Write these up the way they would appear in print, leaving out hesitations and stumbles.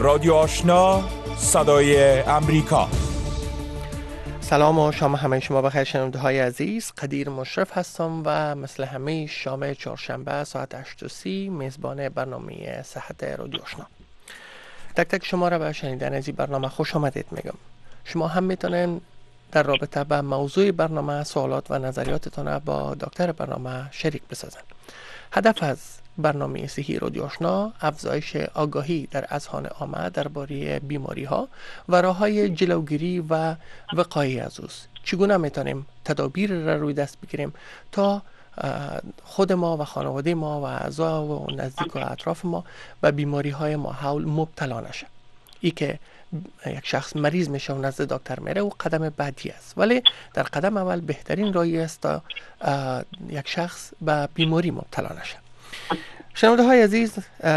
رادیو آشنا، صدای امریکا. سلام و شام همه شما بخیر شنونده های عزیز. قدیر مشرف هستم و مثل همه شام چهارشنبه ساعت 8:30 میزبان برنامه صحت رادیو آشنا. تک تک شما را به شنیدن از این برنامه خوش آمدید میگم. شما هم میتونین در رابطه با موضوع برنامه سوالات و نظریاتتان با دکتر برنامه شریک بسازن. هدف از برنامه صحی رادیو آشنا افزایش آگاهی در اذهان عامه درباره بیماری ها و راه‌های جلوگیری و وقایع از اوست. چگونه میتونیم تدابیر را روی دست بگیریم تا خود ما و خانواده ما و اعضا و نزدیک و اطراف ما به بیماری های ماحول مبتلا نشه. ای که یک شخص مریض میشه و نزد دکتر میره و قدم بعدی است، ولی در قدم اول بهترین راهی است تا یک شخص به بیماری مبتلا نشه. شنونده های عزیز،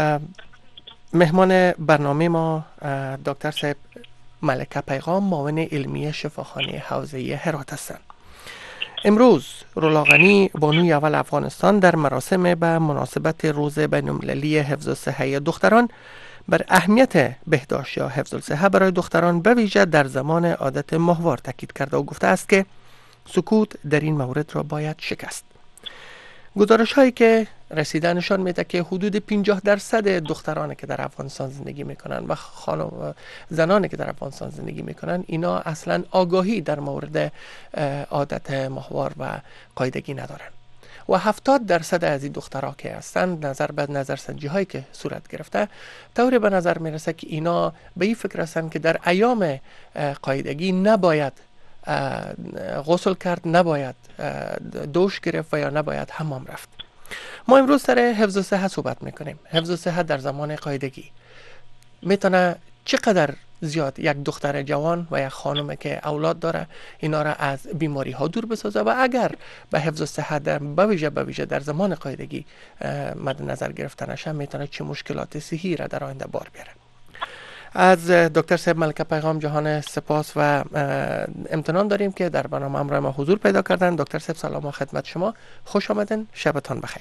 مهمان برنامه ما دکتر صاحب ملکه پیغام، معاون علمی شفاخانه حوزه هرات هستند. امروز رولاغنی بانوی اول افغانستان در مراسم به مناسبت روز بین‌المللی حفظ الصحه دختران بر اهمیت بهداشت یا حفظ الصحه برای دختران به ویژه در زمان عادت ماهوار تاکید کرده و گفته است که سکوت در این مورد را باید شکست. گزارش هایی که رسیده نشان میده که حدود 50% دخترانی که در افغانستان زندگی میکنن و زنانی که در افغانستان زندگی میکنن اینا اصلا آگاهی در مورد عادت ماهوار و قاعدگی ندارن و 70% از این دخترها که هستند نظر به نظرسنجی هایی که صورت گرفته طوری به نظر میرسه که اینا به این فکر هستند که در ایام قاعدگی نباید غسل کرد، نباید دوش گرفت و یا نباید حمام رفت. ما امروز سر حفظ الصحه صحبت میکنیم. حفظ الصحه در زمان قاعدگی میتونه چقدر زیاد یک دختر جوان و یک خانم که اولاد داره اینا را از بیماری ها دور بسازه و اگر به حفظ الصحه به ویژه در زمان قاعدگی مد نظر گرفته نشه میتونه چه مشکلات صحی را در آینده بار بیاره. از دکتر صاحب ملکه پیغام جهان سپاس و امتنان داریم که در برنامه همراه ما حضور پیدا کردن. دکتر صاحب سلام و خدمت شما، خوش آمدین، شبتان بخیر.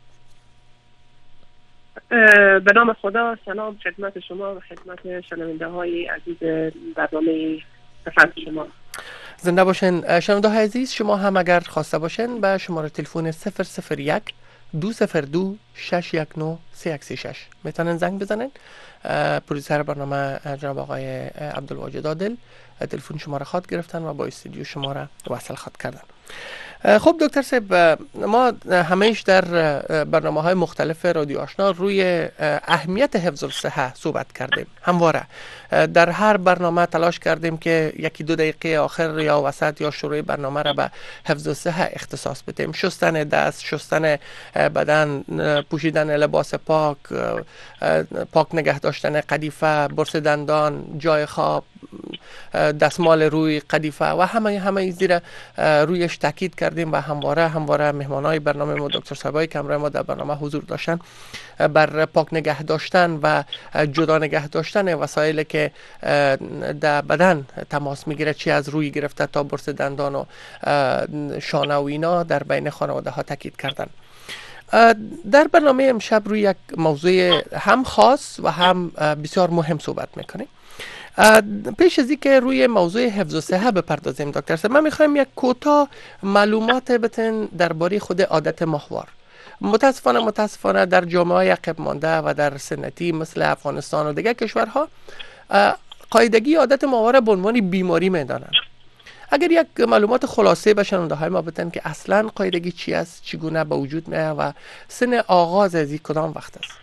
به نام خدا، سلام خدمت شما و خدمت شنونده های عزیز برنامه صحت شما. زنده باشین. شنونده های عزیز، شما هم اگر خواسته باشین به شماره تلفن 001 202 619 3136 میتونن زنگ بزنن. پروډوسر برنامه جناب آقای عبدالواجد عادل تلفن شما را خط گرفتن و با استودیو شما را وصل خط کردن. خب دکتر صاحب، ما همیشه در برنامه‌های مختلف رادیو آشنا روی اهمیت حفظ الصحه صحبت کردیم. همواره در هر برنامه تلاش کردیم که یکی دو دقیقه آخر یا وسط یا شروع برنامه را به حفظ الصحه اختصاص بدیم. شستن دست، شستن بدن، پوشیدن لباس پاک، پاک نگه داشتن قدیفه، برس دندان، جای خواب، دستمال روی قدیفه و همه زیر رویش تاکید کردیم و همواره مهمانای برنامه ما دکتر صاحبای که همراه ما در برنامه حضور داشتن بر پاک نگه داشتن و جدا نگه داشتن وسایلی که در بدن تماس میگیره، چی از روی گرفته تا برس دندان و شانه و اینا، در بین خانواده ها تاکید کردن. در برنامه امشب روی یک موضوع هم خاص و هم بسیار مهم صحبت میکنیم. پیش از اینکه روی موضوع حفظ الصحه بپردازیم دکتر صاحب، من میخوایم یک کوتاه معلومات بتن درباره خود عادت ماهوار. متاسفانه در جامعه عقب مانده و در سنتی مثل افغانستان و دیگر کشورها قاعدگی عادت ماهوار به عنوان بیماری میدانند. اگر یک معلومات خلاصه به شنونده های ما بدن که اصلا قاعدگی چی است، چگونه به وجود میاد و سن آغاز از این کدام وقت است؟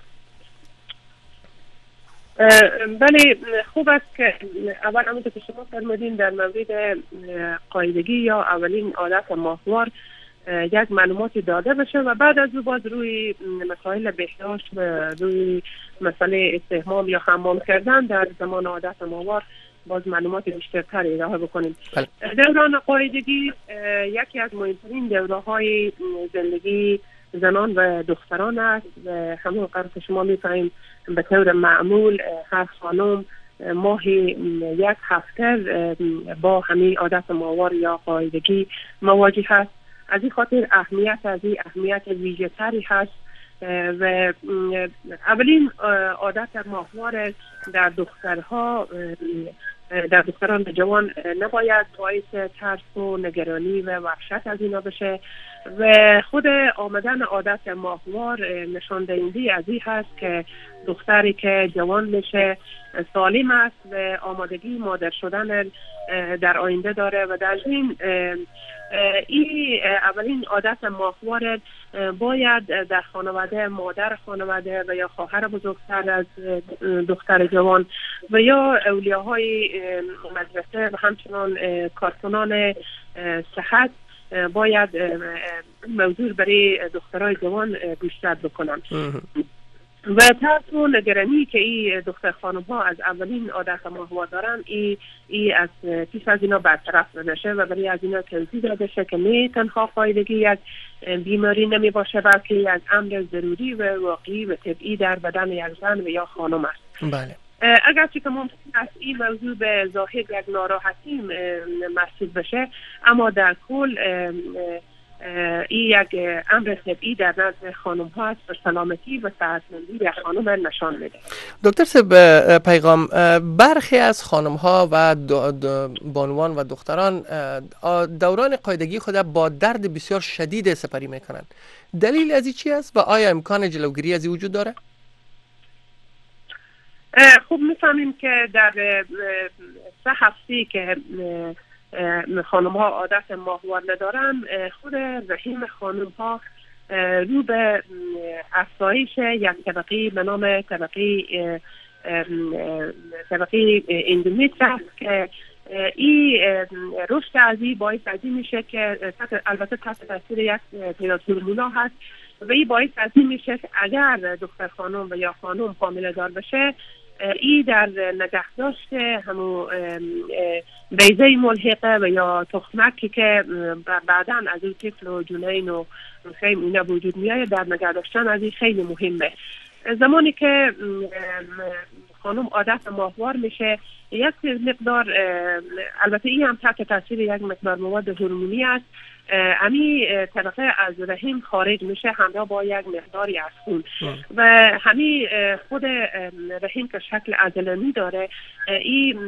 بله، خوب است که اول همونطور که شما فرمودین در مورد قاعدگی یا اولین عادت ماهوار یک معلوماتی داده بشه و بعد از او باز روی مسائل بهداشت و روی مسئله استحمام یا حمام کردن در زمان عادت ماهوار باز معلومات بیشتر ارائه بکنیم. دوران قاعدگی یکی از مهمترین دوره‌های زندگی زنان و دختران است و همون قرار که شما می‌فهمید به طور معمول هر خانم ماهی یک هفته با همین عادت ماهوار یا قاعدگی مواجه هست. از این خاطر اهمیت ویژه تری هست و اولین عادت ماهوار در دختران جوان نباید باعث ترس و نگرانی و وحشت از اینا بشه و خود آمدن عادت ماهوار نشان دهنده از این هست که دختری که جوان میشه سالم است و آمادگی مادر شدن در آینده داره و در این اولین عادت ماهوار باید در خانواده مادر خانواده و یا خواهر بزرگتر از دختر جوان و یا اولیاهای مدرسه و همچنان کارکنان صحت باید موضوع برای دخترای جوان گوشزد بکنن و ترس و نگرانی که این دختر خانم ها از اولین عادت ماهوار دارن ای از پیش از اینا برطرف نشه و برای از اینا توضیح داده شه که نه تنها قاعدگی یک بیماری نمی باشه بلکه یک امر ضروری و واقعی و طبیعی در بدن یک زن و یا خانم است. بله. اگرچه که ممکن است این موضوع به ظاهر یک ناراحتی محسوب بشه اما در کل این یک امر طبیعی در نزد خانم ها است و سلامتی و صحتمندی خانم نشان میده. دکتر صاحب پیغام، برخی از خانم ها و بانوان و دختران دوران قاعدگی خود با درد بسیار شدید سپری میکنند. دلیل از این چی است و آیا امکان جلوگیری از این وجود داره؟ خب میفهمیم که در 3 هفته که خانم ها عادت ماهوار ندارن خود رحم خانم ها رو به افزایش یک طبقه به نام طبقه اندومتر است که این رشد از این باعث از این میشه که البته تحت تاثیر یک تعداد هورمونا هست و این باعث از این میشه که اگر دختر خانم و یا خانم حامله دار بشه ای در نگهداشت همون بیضه ملحقه و یا تخمکی که بعداً از این طفل و جنین و خیم اینا وجود میاد در نگهداشتن از این خیلی مهمه. زمانی که خانم عادت ماهوار میشه یک مقدار البته این هم تحت تاثیر یک مقدار مواد هورمونی است امی طبقه از رحم خارج میشه همراه با یک مقداری از خون و همین خود رحم که شکل عضلانی داره این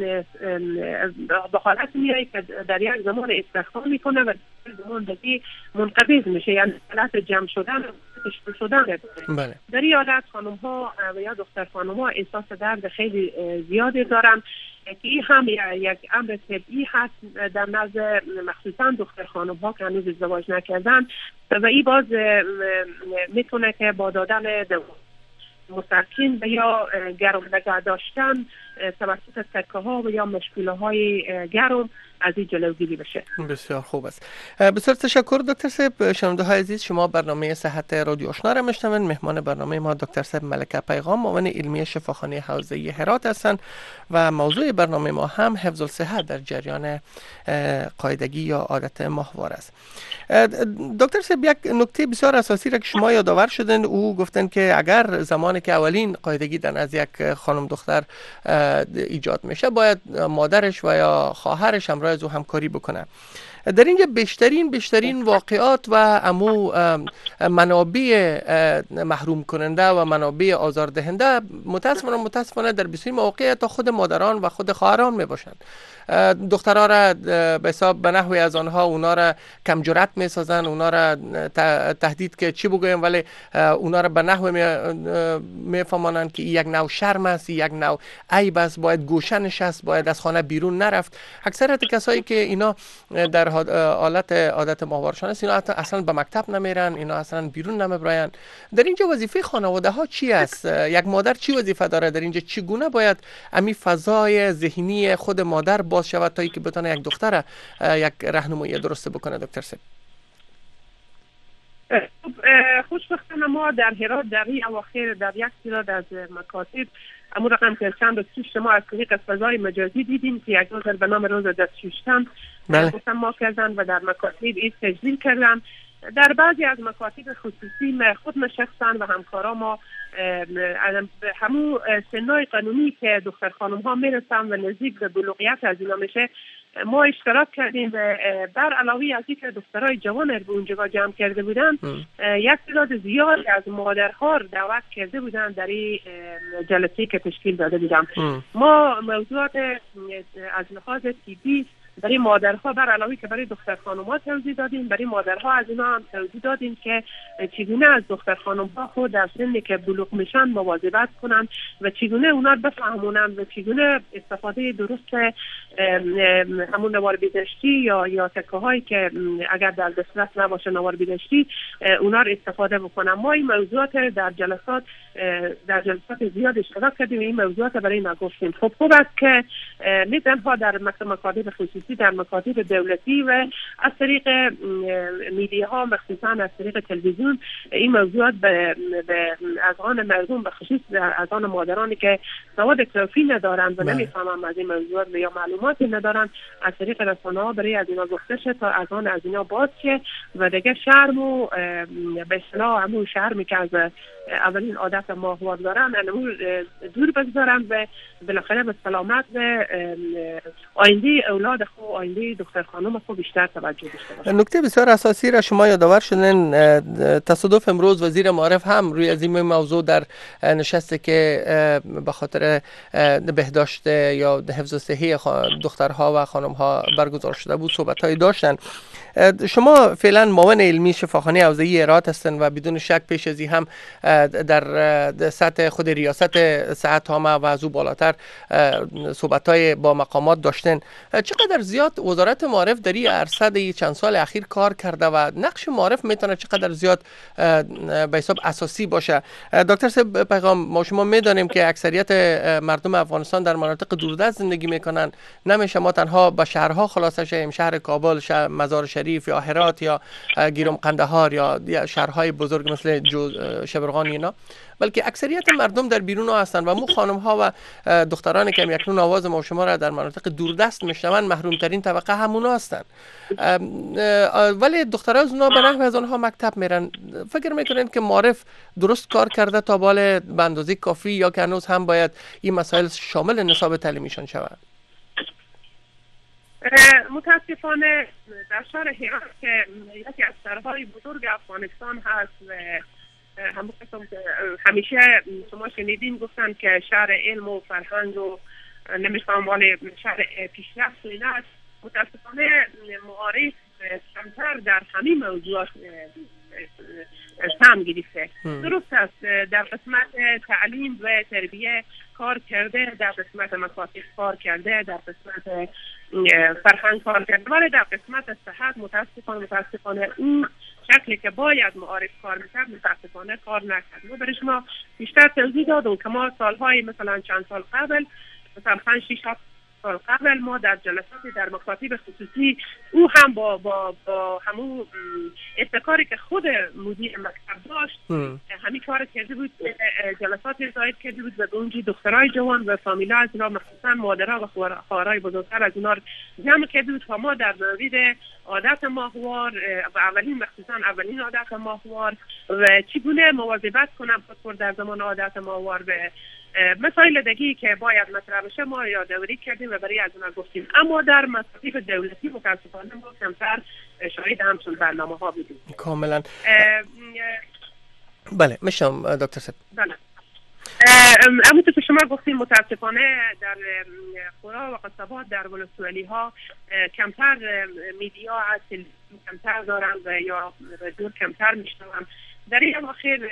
به حالت میاد که در یک زمان استخدام میکنه و در زمان دیگه منقبض میشه، یعنی حالت جمع شدن بله. در این حالت خانم ها و یا دختر خانم ها احساس درد خیلی زیادی دارن که این هم یک امر طبیعی هست در نزد مخصوصا دختر خانم ها که هنوز ازدواج نکردن و این باز میتونه که با دادن مسکن و یا گرم نگه داشتن توسط تکه ها و یا مشکل های گرم از این جلوگیری بشه. بسیار خوب است. بسیار تشکر دکتر صاحب. شنونده های عزیز، شما برنامه صحت رادیو آشنا را میشنوید. مهمان برنامه ما دکتر صاحب ملکه پیغام، معاون علمی شفاخانه حوزه هرات هستند و موضوع برنامه ما هم حفظ الصحت در جریان قاعدگی یا عادت ماهوار است. دکتر صاحب، یک نکته بسیار اساسی را که شما یادآور شدن، او گفتن که اگر زمانی که اولین قاعدگی در از یک خانم دختر ایجاد میشه باید مادرش و یا خواهرش همراه از او همکاری بکنه. در اینجا بیشترین واقعات و امو منابع محروم کننده و منابع آزاردهنده متاسفانه در بسیاری مواقع تا خود مادران و خود خواهران می باشند. دخترها را به حساب به نحوی از آنها اونا را کم جرأت می سازن، اونا را تهدید که چی بگویم، ولی اونا را به نحوی می فهمانند که یک نوع شرم است، یک نوع عیب است، باید گوشه نشست، باید از خانه بیرون نرفت. اکثریت کسایی که اینا در حالت عادت ماهوارشان است، اینا اصلا به مکتب نمیرن، اینا اصلا بیرون نمیبراین. در اینجا وظیفه خانواده ها چی است؟ یک مادر چی وظیفه داره در اینجا؟ چگونه باید امی فضای ذهنی خود مادر باز شود تا اینکه بتونه یک دختر یک راهنمایی درست بکنه؟ دکتر صاحب خوشبختانه ما در هرات در این اواخر در یک تعداد از مکاتب امور رقم که چند روز پیش ما از طریق فضای مجازی دیدیم که یک روز به نام روز دستشویشتن ما کردن و در مکاتب این تجلیل کردن. در بعضی از مکاتب خصوصی خود ما شخصا و همکارا ما همون سنای قانونی که دختر خانم ها میرسن و نزدیک به بلوغیت از اینا میشه ما اشتراک کردیم و بر علاوه از اینکه دخترای جوان رو به اونجا جمع کرده بودن، یک تعداد زیادی از مادرها رو دعوت کرده بودن در این جلسه که تشکیل داده بودم. ما موضوعات از لحاظ طبی برای مادرها بر علاوه که برای دختر خانم‌ها توضیح دادیم، برای مادرها از اینا هم توضیح دادیم که چگونه از دختر خانم‌ها خود در سنی که بلوغ میشن مواظبت کنن و چگونه اونا بفهمونن و چگونه استفاده درست همون نوار بیدشتی یا تکه‌هایی که اگر در دسترس نباشه نوار بیدشتی اونا رو استفاده بکنن. ما این موضوعات در جلسات زیاد اشتراک کردیم و این موضوعات برای اینا گفتیم. خوب است که نه تنها در مکاتب خصوصی، در مکاتب دولتی و از طریق میدیاها، مخصوصا از طریق تلویزیون، این موضوعات به اذهان مردم، به خصوص اذهان مادرانی که سواد کافی ندارند و نمیفهمند از این موضوعات یا معلوماتی ندارند، از طریق رسانه‌ها برای از اینا گفته شه تا اذهان از اینا باز شه و دیگه شرم و به اصطلاح همون شرمی که از اولین عادت ماهوار دارن دور بگذارن و بالاخره به سلامت و آینده اولاد خود، آینده دختر خانم خود بیشتر توجه داشته باشن. نکته بسیار اساسی را شما یادآور شدین. تصادف امروز وزیر معارف هم روی از این موضوع در نشستی که به خاطر بهداشت یا حفظ صحی دخترها و خانمها برگزار شده بود صحبت‌هایی داشتن. شما فعلا معاون علمی شفاخانه حوزه‌ای هرات هستن و بدون شک پیش از این هم در سطح خود ریاست صحت عامه و از او بالاتر صحبت‌های با مقامات داشتن. چقدر زیاد وزارت معارف در این عرصه چند سال اخیر کار کرده و نقش معارف میتونه چقدر زیاد به حساب اساسی باشه؟ دکتر صاحب پیغام، ما شما میدانیم که اکثریت مردم افغانستان در مناطق دوردست زندگی میکنن. نمیشه ما تنها به شهرها خلاصه شیم، شهر کابل، شهر مزار شریف یا هرات یا گیرم قندهار یا شهرهای بزرگ مثل شبرغان اینا، بلکه اکثریت مردم در بیرون ها هستند و مو خانم ها و دخترانی که اکنون آواز ما شما را در مناطق دوردست میشنون محروم ترین طبقه همونا هستند. ولی دخترها از اونا به نحو از آنها مکتب میرن. فکر میکنین که معارف درست کار کرده تا بال به اندازه کافی یا که هنوز هم باید این مسائل شامل نصاب تعلیمیشان شود؟ متاسفانه در شهر هرات که یکی از شهرهای بزرگ افغانستان هست و همون قسم که همیشه شما شنیدین گفتن که شهر علم و فرهنگ و نمیفهم ولی شهر پیشرفت و اینا، متاسفانه معارف کمتر در همین موضوعات سهم گرفته. درست است در قسمت تعلیم و تربیه کار کرده، در قسمت مکاتب کار کرده، در قسمت فرهنگ کار کرده، ولی در قسمت صحت متاسفانه اون شکلی که باید معارف کار میکرد متاسفانه کار نکرد. ما برای شما بیشتر توضیح دادم که ما سالهای مثلا چند سال قبل، مثلا 5-6 سال قبل ما در جلساتی در مکاتب خصوصی او هم با همون ابتکاری که خود مدیر مکتب داشت همین کار کرده بود، جلسات زاید کرده بود و به اونجی دخترای جوان و فامیلا از اینا مخصوصا مادرها و خواهرای بزرگتر از اینا جمع کرده بود و ما در مورد عادت ماهوار و اولین عادت ماهوار و چگونه مواظبت کنم خود در زمان عادت ماهوار به مسائل دیگی که باید مطرح بشه ما یادآوری کردیم و برای از اونها گفتیم. اما در مکاتب دولتی متاسفانه ما کمتر شاهد همچون برنامه ها بودیم. کاملا. بله میشم دکتر صاحب. بله. همونطور که شما گفتیم متاسفانه در قرا و قصبات در ولسوالی ها کمتر میدیا از کمتر دارن و یا دور کمتر میشنون. در این اواخر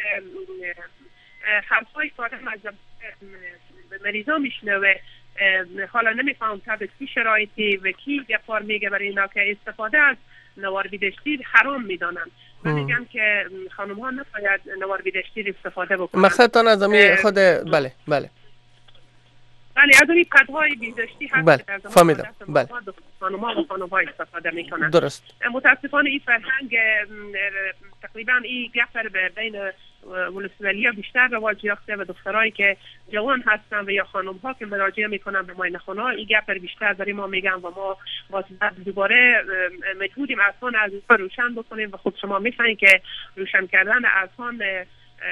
حرفای کارم از مریضا میشنوه، حالا نمیفهم تحت چه شرایطی و کی گپار میگه برای اینا که استفاده از نوار بیدشتی حرام میدانن و میگن که خانم ها نباید نوار بیدشتی استفاده بکنن. مقصدتان از همین خود بله از این قدهای بیدشتی هست بله. که در زمان فهمیدم. بله. خانم ها استفاده میکنن. درست. متاسفانه این فرهنگ تقریبا این گپر بین ولسوالی ها بیشتر رواج یافته و دخترایی که جوان هستن و یا خانم ها که مراجعه میکنن به معاینه خانه ها این گپر بیشتر برای ما میگن و ما دوباره مجبوریم اذهان از روشن بکنیم و خود شما میفهمید که روشن کردن اذهان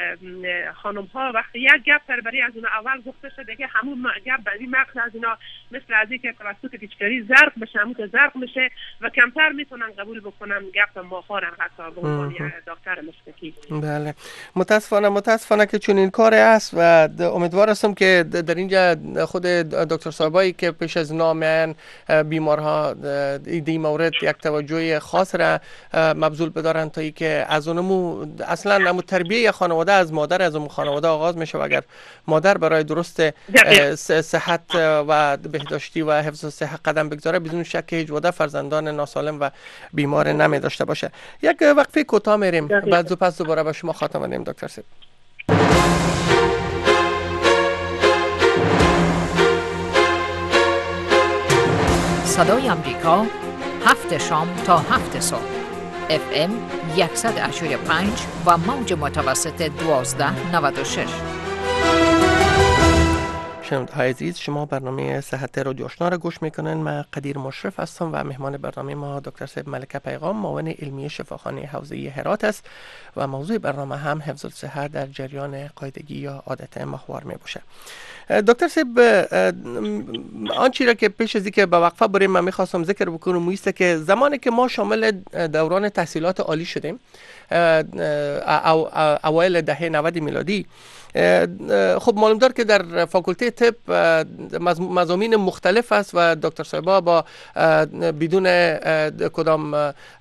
خانم ها وقتی یک گپ برای از اون اول گفته شده دیگه همون گپ برای مغز از اینا مثل از اینکه توسط پیچکاری زرق بشه همون که زرق میشه و کمتر میتونن قبول بکنن گپ ماهوار هم حتی به عنوان دکتر مسلکی. بله متاسفانه که چون این کار است و امیدوار هستم که در اینجا خود دکتر صاحبایی که پیش از نامن بیمارها این مورد یک توجه خاص را مبذول بدارن تا ای که از اونمو اصلا همون تربیه خانواده از مادر از اون خانواده آغاز میشه و اگر مادر برای درست صحت و بهداشتی و حفظ صحت قدم بگذاره بدون شک هیچ وقت فرزندان ناسالم و بیمار نمی داشته باشه. یک وقفه کوتاه میریم بعد پس دوباره به شما خاتمه میدیم دکتر صاحب. صدای امریکا 7 شام تا 7 صبح FM 100.5 و موج متوسط 1296. شنونده‌های عزیز شما برنامه صحت رادیو آشنا را گوش میکنن. من قدیر مشرف هستم و مهمان برنامه ما دکتر صاحب ملکه پیغام معاون علمی شفاخانه حوزه هرات است و موضوع برنامه هم حفظ الصحت در جریان قاعدگی یا عادت ماهوار می باشه. دکتر صاحب آنچه را که پیش از اینکه به وقفه بریم من میخواستم ذکر بکنم است که زمانی که ما شامل دوران تحصیلات عالی شدیم اوایل دهه 90 میلادی، خب معلوم دار که در فاکولته طب مضامین مختلف است و دکتر صاحبا با بدون کدام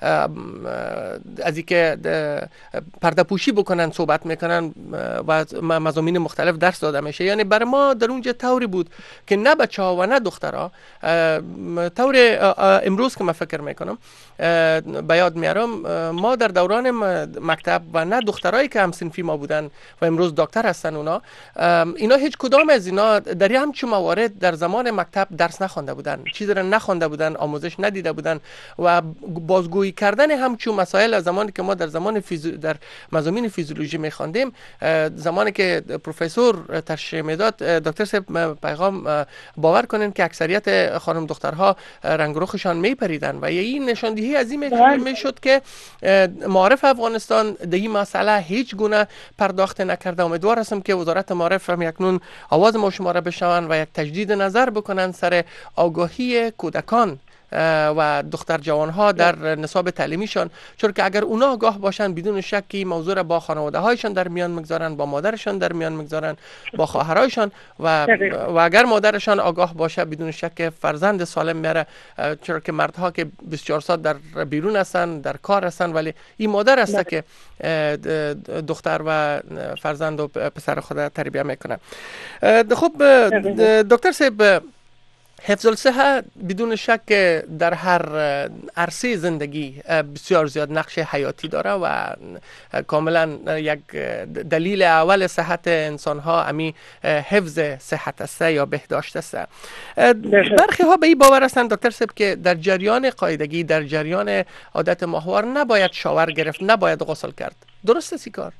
از اینکه پرده پوشی بکنن صحبت میکنن و مضامین مختلف درس داده میشه. یعنی بر ما در اونجا طوری بود که نه بچه‌ها و نه دخترها، طور امروز که من فکر میکنم به یاد میارم ما در دوران مکتب و نه دخترایی که هم صنفی ما بودن و امروز دکتر هستن اینا هیچ کدام از اینا در همچون موارد در زمان مکتب درس نخوانده بودن، چیزی را نخوانده بودن، آموزش ندیده بودن و بازگویی کردن همچون مسائل از زمانی که ما در در مضامین فیزیولوژی میخواندیم، زمانی که پروفسور تشریح میداد دکتر صاحب پیغام باور کنین که اکثریت خانم دخترها رنگ رخشان میپریدن و این نشاندهی از این میشد که معارف افغانستان در این مسئله هیچ گونه پرداخت نکرده. امیدوار هستم که وزارت معارف هم یکنون آواز ما شما را بشنون و یک تجدید نظر بکنن سر آگاهی کودکان و دختر جوانها در نصاب تعلیمیشان، چون که اگر اونا آگاه باشن بدون شکی موضوع را با خانواده هایشان در میان میگذارن، با مادرشان در میان میگذارن، با خواهرایشان و اگر مادرشان آگاه باشه بدون شک فرزند سالم میاره، چون که مردها که 24 ساعت در بیرون هستن در کار هستن ولی این مادر است که دختر و فرزند و پسر خود تربیت میکنه. خب دکتر صاحب حفظ الصحت بدون شک در هر عرصه زندگی بسیار زیاد نقش حیاتی داره و کاملا یک دلیل اول صحت انسان ها امی حفظ صحت است یا بهداشت است. برخی ها به این باور هستند دکتر صاحب که در جریان قاعدگی، در جریان عادت ماهوار نباید شاور گرفت، نباید غسل کرد. درست است این کار؟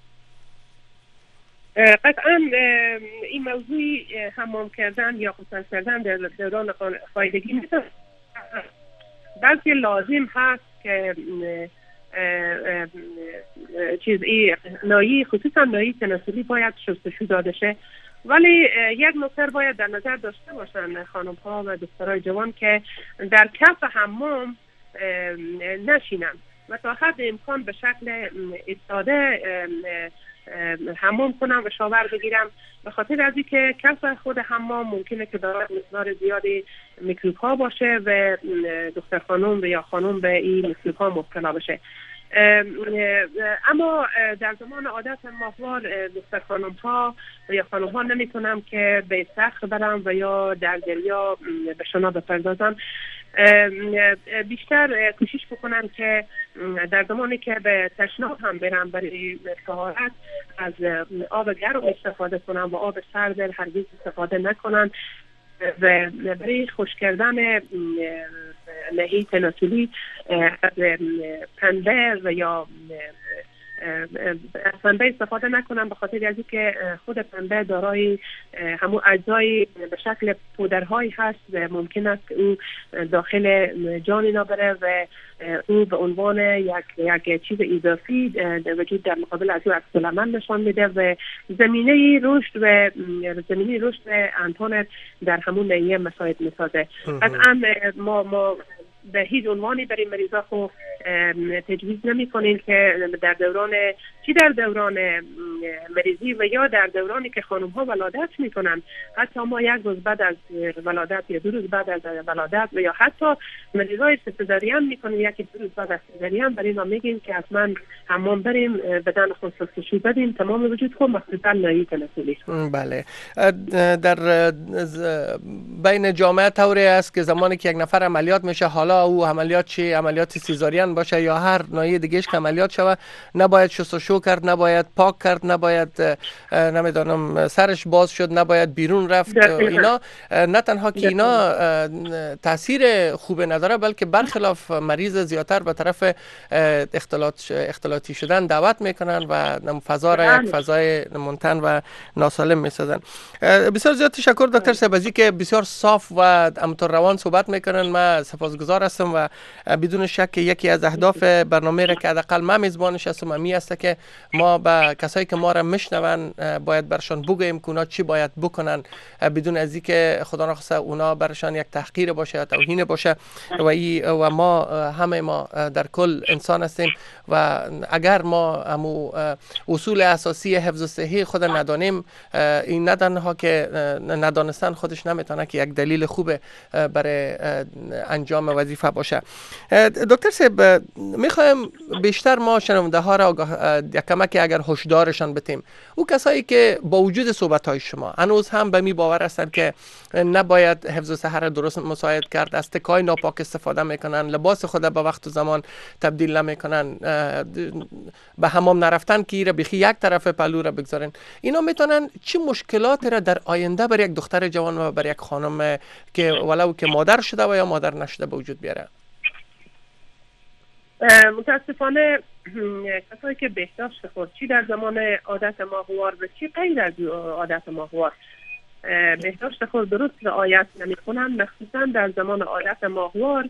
قطعا این موضوع حمام کردن یا غسل کردن در دوران قاعدگی نیست، بلکه لازم هست که چیزی نایی خصوصا نایی تناسلی باید شستشو داده شه. ولی یک نکته باید در نظر داشته باشن خانم ها و دخترای جوان که در کف حمام نشینن و تا حد امکان به شکل ایستاده حمام کنم و شاور بگیرم، به خاطر از اینکه کف خود حمام ممکنه که دارای مقدار زیادی میکروب ها باشه و دختر خانم یا خانم به این میکروب ها مبتلا بشه. اما در زمان عادت ماهوار دختر خانم ها یا خانم ها نمیتونم که به سخت برم و یا در دریا به شنا بپردازم. بیشتر کوشش بکنم که در زمانی که به تشناب هم برم برای طهارت از آب گرم استفاده کنم و آب سرد هرگز استفاده نکنم و برای خشک کردن نهی تناسلی از پنبه و یا از پنبه استفاده نکنن، به خاطر از اینکه خود پنبه دارای همون اجزای به شکل پودرهایی هست و ممکن است که او داخل جان اینا بره و او به عنوان یک چیز اضافی وجود در مقابل از او عکس العمل نشان میده و زمینه رشد انتان در همون نهیه مساعد میسازه. قطعا ما به هیچ عنوانی برای مریضا خو تجویز نمی کنیم که در دوران مریضی و یا در دورانی که خانم ها ولادت می کنند، حتی ما یک روز بعد از ولادت یا 2 روز بعد از ولادت و یا حتی مریضای سزارین می کنیم 1-2 روز بعد از سزارین برای ما میگیم که حتما حمام بریم، بدن خود سوسکشی بدیم، تمام وجود خود مخصوصا نهی تناسلی. بله، در بین جامعه طوری است که زمانی که یک نفر عملیات میشه، حالا او عملیات چی عملیات سیزارین باشه یا هر نوعی دیگهش که عملیات شوه، نباید شستشو کرد، نباید پاک کرد، نباید نمیدونم سرش باز شد، نباید بیرون رفت. اینا نه تنها که اینا تاثیر خوب نداره، بلکه برخلاف مریض زیادتر به طرف اختلاطی شدن دعوت میکنن و فضا را یک فضای منتن و ناسالم میسازن. بسیار زیاد تشکر دکتر سبزی که بسیار صاف و همطور روان صحبت میکنن. من سپاسگزار هستم و بدون شک یکی از اهداف برنامه را که حداقل من میزبانش هستم می است که ما به کسایی که ما را میشنون باید برشان بگوییم که اونا چی باید بکنن، بدون از اینکه خدا نخواسته اونا برشان یک تحقیر باشه یا توهین باشه. و ما همه ما در کل انسان هستیم و اگر ما همو اصول اساسی حفظ صحی خود ندانیم، این ندانها که ندانستن خودش نمیتونه که یک دلیل خوبه برای انجام وظیفه باشه. دکتر صاحب، میخوایم بیشتر ما شنونده ها را یک کمک اگر هشدارشان بتیم. او کسایی که با وجود صحبت های شما هنوز هم به می باور هستند که نباید حفظ صحت را درست مساعد کرد، از تکای ناپاک استفاده میکنن، لباس خود به وقت و زمان تبدیل نمیکنن، به حمام نرفتن که ایره بخی یک طرف پلو را بگذارن، اینا میتونن چه مشکلاتی را در آینده برای یک دختر جوان و برای یک خانم که ولو که مادر شده و یا مادر نشده به وجود بیاره؟ متاسفانه کسایی که بهداشت خود چی در زمان عادت ماهوار و چی غیر از عادت ماهوار بهداشت خود درست رعایت نمی‌کنند، مخصوصا در زمان عادت ماهوار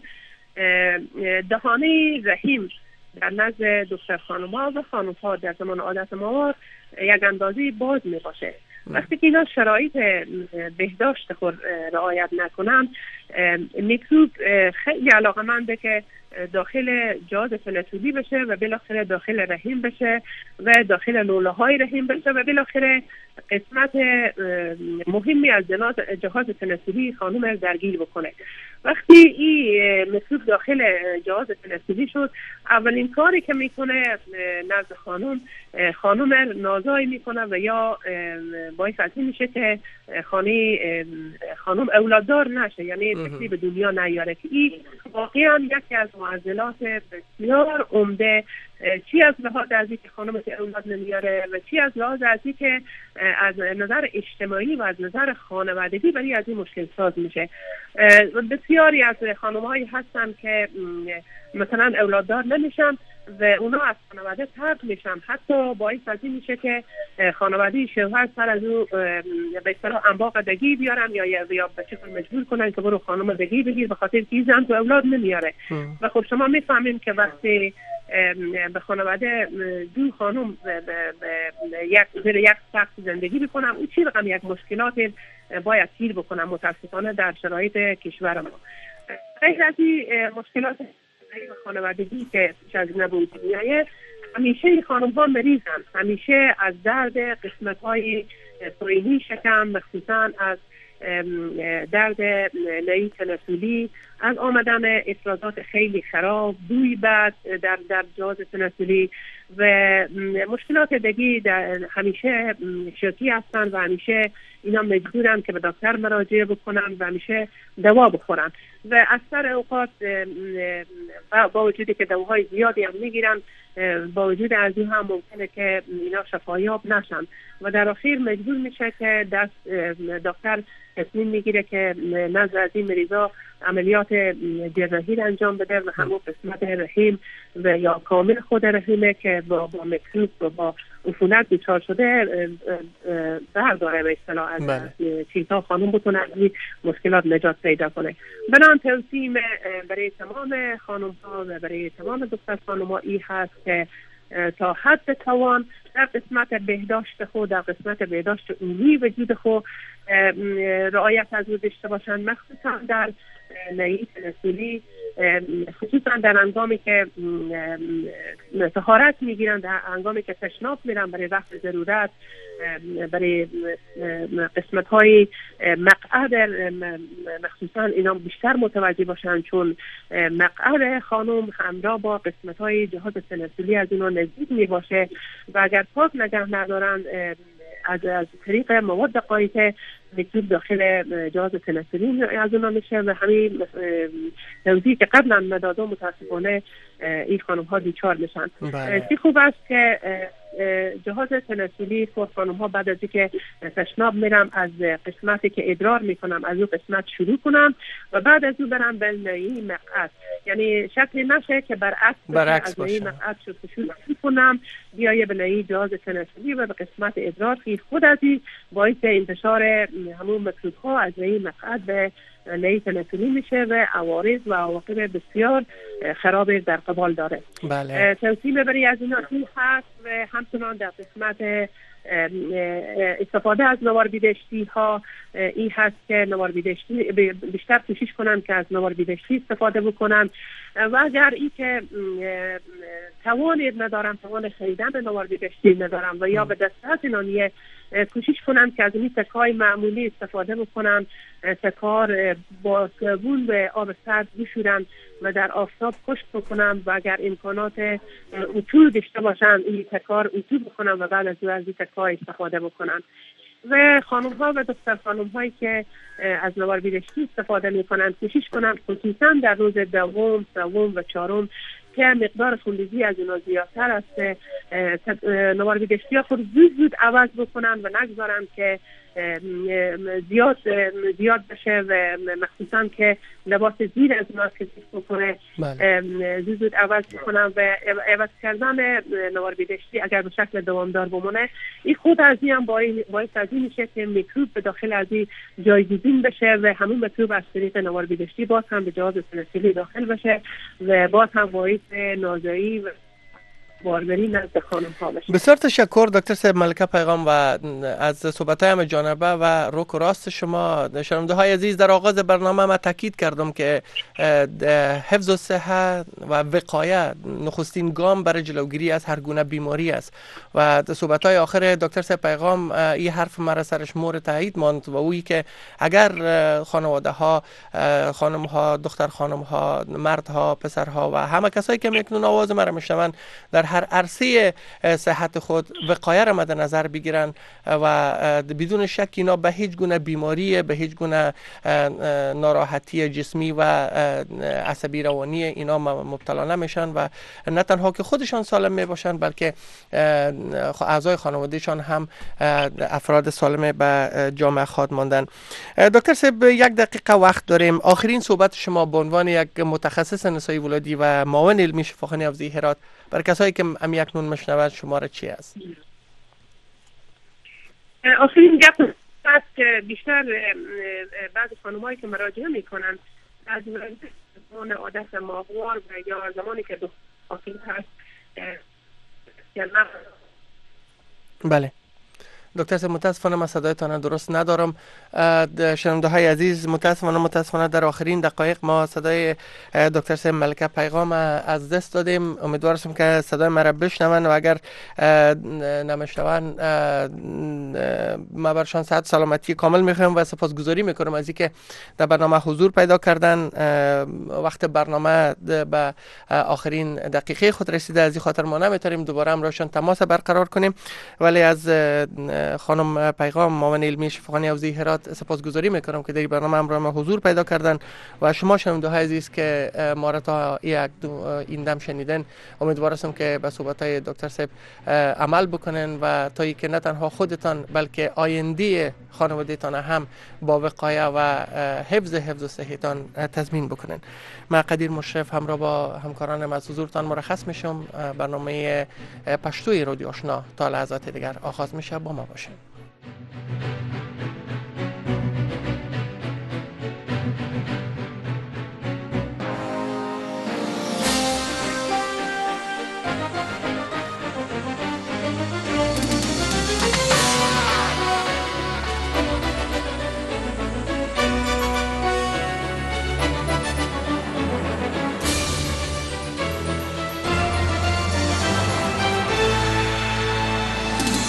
دهانه رحم در نزد دختر خانم‌ها و خانم‌ها در زمان عادت ماهوار یک اندازه باز میباشه. وقتی که اینا شرایط بهداشت خود رعایت نکنن، میکروب خیلی علاقه‌منده که داخل جهاز تناسلی بشه و بالاخره داخل رحم بشه و داخل لوله‌های رحم بشه و بالاخره قسمت مهمی از جهاز تناسلی خانم درگیر بکنه. وقتی این میکروب داخل جهاز تناسلی شد، اولین کاری که میکنه نزد خانم نازایی میکنه و یا باعث از این میشه که خانم اولاددار نشه، یعنی طفلی به دنیا نیاره، که این واقعا یکی از معضلات بسیار عمده، چی از لحاظ از اینکه خانم که اولاد نمیاره و چی از لحاظ از اینکه از نظر اجتماعی و از نظر خانوادگی برای از این مشکل ساز میشه. بسیاری از خانم‌هایی هستن که مثلا اولاددار نمیشن و اونا از خانواده طرد میشن، حتی باعث از این میشه که خانواده شوهر سر از او به اصطلاح انباق دگی بیارن یا بچه خود مجبور کنن که برو خانم دگی بگیر، به خاطر که زن تو اولاد نمیاره. و خب شما میفهمین که وقتی به خانواده دو خانم یک سخت زندگی بکنم، او چی رقم یک مشکلات باید تیر بکنم متاسفانه در شرایط کشور ما. غیر از این مشکلات خانوادگی که از نبود میایه، همیشه خانم ها مریضن، همیشه از درد قسمت های پایینی شکم، مخصوصا از درد نهی تناسلی، از آمدن افرازات خیلی خراب، بوی بد در جهاز تناسلی و مشکلات دیگه همیشه شوکی هستن و همیشه اینا مجبورن که به دکتر مراجعه بکنن و همیشه دوا بخورن و اکثر اوقات با وجودی که دواهای زیادی هم میگیرن، با وجود از این هم ممکنه که اینا شفایاب نشن و در آخر مجبور میشه که دکتر تصمیم میگیره که نظر از این مریضا عملیات جراحی انجام بده و همون قسمت رحم و یا کامل خود رحمه که با میکروب و با عفونت دچار شده برداره به اصطلاح از چیزها خانم بتونه از این مشکلات نجات پیدا کنه. بنابراین توصیم برای تمام خانم ها و برای تمام دختر خانم ها این هست که تا حد توان در قسمت بهداشت خود، در قسمت بهداشت عمومی وجود خود رعایت از او داشته باشند، مخصوصا در نهی تناسلی، خصوصا در هنگامی که طهارت میگیرن، در هنگامی که تشناب میرن برای وقت ضرورت، برای قسمت های مقعد مخصوصا اینا بیشتر متوجه باشن، چون مقعد خانم همراه با قسمت های جهاز تناسلی از اینا نزدیک می باشه و اگر پاک نگه ندارن از طریق مواد قایته میکروب داخل جهاز تناسلی از اونا میشه و همین توضیحی که قبلا مدادا متاسفانه این خانم ها دچار میشن. چی خوب است که جهاز تناسلی خانم ها بعد از اینکه تشناب میرم از قسمتی که ادرار میکنم از اون قسمت شروع کنم و بعد از اون برم به نهی مقعد، یعنی شکلی نشه که برعکس از نهی مقعد شروع کنم بیایه به نهی جهاز تناسلی و به قسمت ادرار که خود از این باعث انتشار همون میکروب ها از نهی مقعد به نهی تناسلی میشه و عوارض و عواقب بسیار خراب در قبال داره. بله. توصیه برای از اینا این هست و همچنان در قسمت استفاده از نوار بیدشتی ها این هست که نوار بیدشتی بیشتر کوشش کنن که از نوار بیدشتی استفاده بکنن و اگر این که توانی ندارم، توان خریدن نوار بیدشتی ندارم و یا به دسترس اینانیه کوشش کنن که از این تکای معمولی استفاده بکنن، تکار با صابون به آب سرد بشورن و در آفتاب خشک بکنن و اگر امکانات اتو داشته باشن این تکار اتو بکنن و بعد از این تکای استفاده بکنن. و خانم ها و دختر خانم هایی که از نوار بیدشتی استفاده می کنند کوشش کنند خصوصا در روز دوم، سوم و چهارم که مقدار خونریزی از اونا زیادتر است نوار بیدشتی ها خود زود عوض بکنن و نگذارن که زیاد بشه و مخصوصا که لباس زیر از اونا کسیف بکنه زود عوض بکنن و عوض کردن نوار بیدشتی اگر به شکل دوامدار بمونه این خود از این هم باعث از این میشه که میکروب به داخل از این جایگزین بشه و همون میکروب از طریق نوار بیدشتی باز هم به جهاز تناسلی داخل بشه و باز هم باعث نازایی و باروری نزد خانم ها بشه. بسیار تشکر دکتر صاحب ملکه پیغام و از صحبت‌های همه جانبه و روک و راست شما. شنونده های عزیز، در آغاز برنامه ما تاکید کردم که حفظ صحت و وقایه نخستین گام برای جلوگیری از هر گونه بیماری است و صحبت‌های آخر دکتر صاحب پیغام این حرف مرا سرش مورد تایید ماند و اویی که اگر خانواده ها، خانم ها، دختر خانم ها، مرد ها، پسر ها و همه کسایی که میکنن آواز مرا میشنون در هر عرصه صحت خود وقایه را مد نظر بگیرن و بدون شک اینا به هیچ گونه بیماری، به هیچ گونه ناراحتی جسمی و عصبی روانی اینا مبتلا نمیشن و نه تنها که خودشان سالم میباشن بلکه اعضای خانوادهشان هم افراد سالم به جامعه خود ماندن. دکتر صاحب 1 دقیقه وقت داریم. آخرین صحبت شما به عنوان یک متخصص نسایی ولادی و معاون علمی شفاخانه حفظی هرات برای کسایی که اکنون میشنوند شما را چی است؟ آخرین گپ است که بیشتر بعضی خانم‌هایی که مراجعه میکنن از زمان عادت ماهوار و یا زمانی که داخل هست بله دکتر صاحب متاسفانه من صدایتان درست ندارم. شنونده های عزیز متاسفانه در آخرین دقایق ما صدای دکتر صاحب ملکه پیغام از دست دادیم. امیدوارم که صدای مرا بشنون و اگر نمیشنون ما برشان صحت سلامتی کامل میخوایم و سپاسگزاری میکنم از اینکه در برنامه حضور پیدا کردن. وقت برنامه به آخرین دقیقه خود رسیده، از این خاطر ما نمیتونیم دوباره امراشان تماس برقرار کنیم، ولی از خانم پیغام معاون علمی شفاخانه حوزه هرات سپاسگزاری میکنم که در برنامه همراه ما حضور پیدا کردن و شما شنونده‌های عزیز که ما را تا این دم شنیدن. امیدوار هستم که به صحبت‌های دکتر صاحب عمل بکنن و تا اینکه نه تنها خودتان بلکه آینده خانواده‌تان هم با وقایه و حفظ صحتتان تضمین بکنن. من قدیر مشرف همراه با همکارانم از حضورتان مرخص میشم. برنامه پشتوی رادیو آشنا تا لحظات دیگر آغاز میشه. با ما باشین.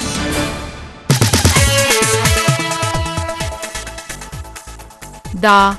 دا